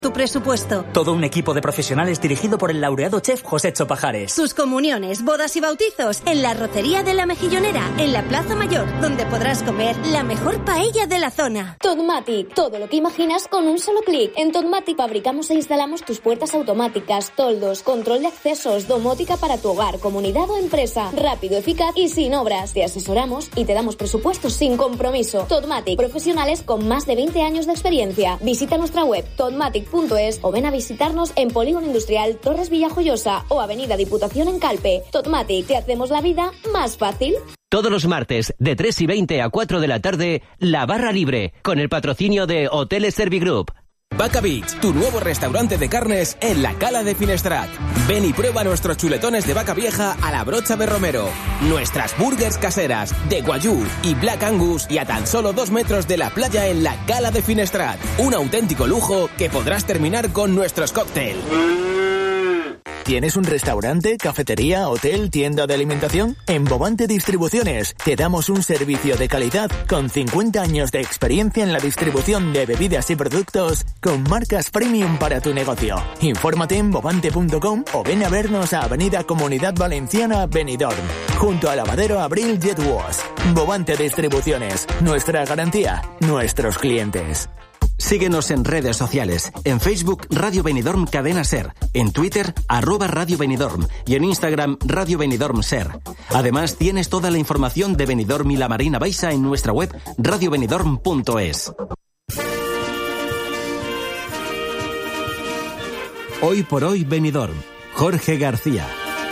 Tu presupuesto. Todo un equipo de profesionales dirigido por el laureado chef Josécho Pajares. Sus comuniones, bodas y bautizos en la Rocería de la Mejillonera, en la Plaza Mayor, donde podrás comer la mejor paella de la zona. Totmatic, todo lo que imaginas con un solo clic. En Totmatic fabricamos e instalamos tus puertas automáticas, toldos, control de accesos, domótica para tu hogar, comunidad o empresa. Rápido, eficaz y sin obras. Te asesoramos y te damos presupuestos sin compromiso. Totmatic, profesionales con más de 20 años de experiencia. Visita nuestra web totmatic.es o ven a visitarnos en Polígono Industrial Torres Villajoyosa o Avenida Diputación en Calpe. Totmatic, te hacemos la vida más fácil. Todos los martes, de 3:20 a 4 de la tarde, La Barra Libre, con el patrocinio de Hoteles Servigroup. Vaca Beach, tu nuevo restaurante de carnes en la Cala de Finestrat. Ven y prueba nuestros chuletones de vaca vieja a la brocha de romero, nuestras burgers caseras de Guayú y Black Angus y a tan solo 2 metros de la playa en la Cala de Finestrat. Un auténtico lujo que podrás terminar con nuestros cócteles. ¿Tienes un restaurante, cafetería, hotel, tienda de alimentación? En Bovante Distribuciones te damos un servicio de calidad con 50 años de experiencia en la distribución de bebidas y productos con marcas premium para tu negocio. Infórmate en bovante.com o ven a vernos a Avenida Comunidad Valenciana, Benidorm, junto al lavadero Abril Jet Wash. Bovante Distribuciones, nuestra garantía, nuestros clientes. Síguenos en redes sociales. En Facebook, Radio Benidorm Cadena Ser. En Twitter, @Radio Benidorm. Y en Instagram, Radio Benidorm Ser. Además, tienes toda la información de Benidorm y la Marina Baixa en nuestra web radiobenidorm.es. Hoy por hoy Benidorm. Jorge García.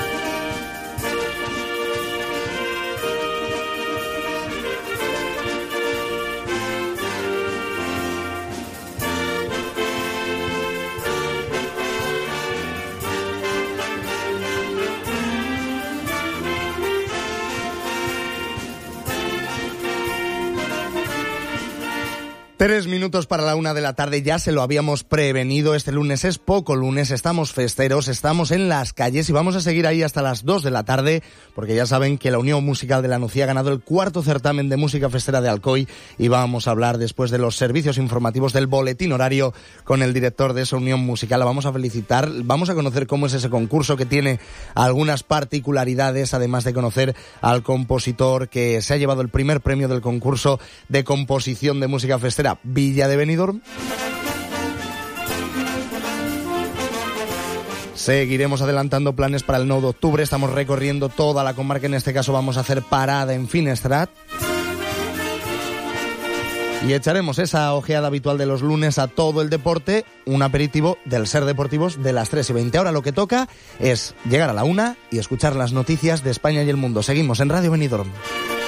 Tres minutos para la 1 de la tarde, ya se lo habíamos prevenido, este lunes es poco lunes, estamos festeros, estamos en las calles y vamos a seguir ahí hasta las 2 de la tarde, porque ya saben que la Unión Musical de la Nucía ha ganado el 4º certamen de música festera de Alcoy y vamos a hablar después de los servicios informativos del boletín horario con el director de esa Unión Musical. La vamos a felicitar, vamos a conocer cómo es ese concurso que tiene algunas particularidades, además de conocer al compositor que se ha llevado el primer premio del concurso de composición de música festera Villa de Benidorm. Seguiremos adelantando planes para el 9 de octubre. Estamos recorriendo toda la comarca. En este caso vamos a hacer parada en Finestrat. Y echaremos esa ojeada habitual de los lunes a todo el deporte. Un aperitivo del Ser Deportivos de las 3:20. Ahora lo que toca es llegar a la 1 y escuchar las noticias de España y el mundo. Seguimos en Radio Benidorm.